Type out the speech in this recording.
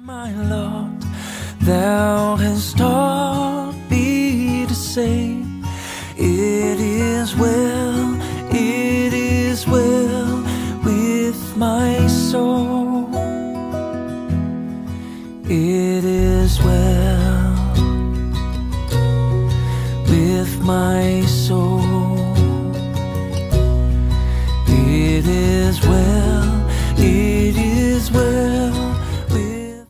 My Lord, thou hast taught me to say, it is well with my soul. It is well with my soul.